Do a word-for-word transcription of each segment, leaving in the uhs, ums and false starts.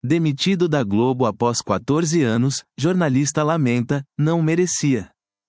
Demitido da Globo após quatorze anos, jornalista lamenta, não merecia.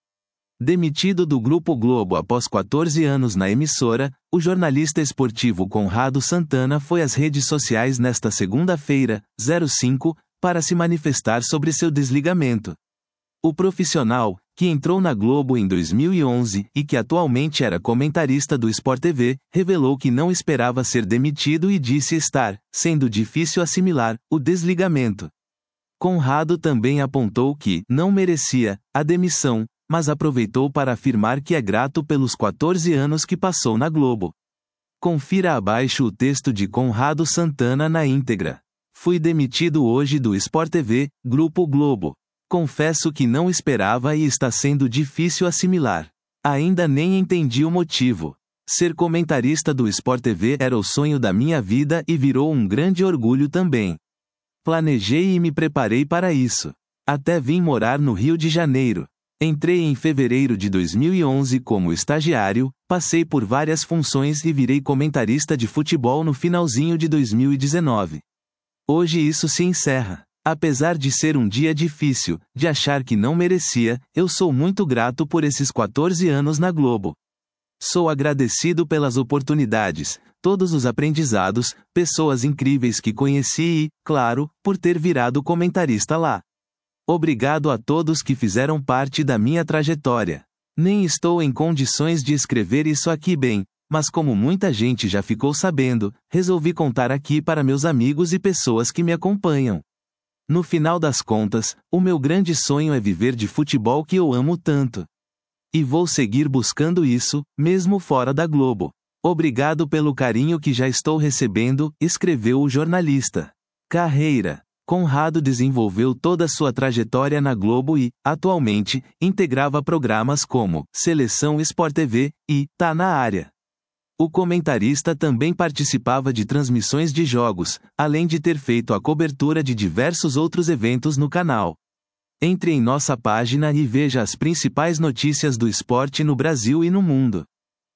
Demitido do Grupo Globo após quatorze anos na emissora, o jornalista esportivo Conrado Santana foi às redes sociais nesta segunda-feira, cinco, para se manifestar sobre seu desligamento. O profissional, que entrou na Globo em dois mil e onze e que atualmente era comentarista do Sport T V, revelou que não esperava ser demitido e disse estar sendo difícil assimilar o desligamento. Conrado também apontou que não merecia a demissão, mas aproveitou para afirmar que é grato pelos quatorze anos que passou na Globo. Confira abaixo o texto de Conrado Santana na íntegra. Fui demitido hoje do Sport T V, Grupo Globo. Confesso que não esperava e está sendo difícil assimilar. Ainda nem entendi o motivo. Ser comentarista do Sport T V era o sonho da minha vida e virou um grande orgulho também. Planejei e me preparei para isso. Até vim morar no Rio de Janeiro. Entrei em fevereiro de dois mil e onze como estagiário, passei por várias funções e virei comentarista de futebol no finalzinho de dois mil e dezenove. Hoje isso se encerra. Apesar de ser um dia difícil, de achar que não merecia, eu sou muito grato por esses quatorze anos na Globo. Sou agradecido pelas oportunidades, todos os aprendizados, pessoas incríveis que conheci e, claro, por ter virado comentarista lá. Obrigado a todos que fizeram parte da minha trajetória. Nem estou em condições de escrever isso aqui bem, mas como muita gente já ficou sabendo, resolvi contar aqui para meus amigos e pessoas que me acompanham. No final das contas, o meu grande sonho é viver de futebol que eu amo tanto. E vou seguir buscando isso, mesmo fora da Globo. Obrigado pelo carinho que já estou recebendo, escreveu o jornalista. Carreira. Conrado desenvolveu toda sua trajetória na Globo e, atualmente, integrava programas como Seleção Sport T V e Tá na Área. O comentarista também participava de transmissões de jogos, além de ter feito a cobertura de diversos outros eventos no canal. Entre em nossa página e veja as principais notícias do esporte no Brasil e no mundo.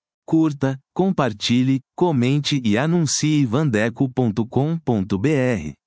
Curta, compartilhe, comente e anuncie vandeco ponto com ponto br.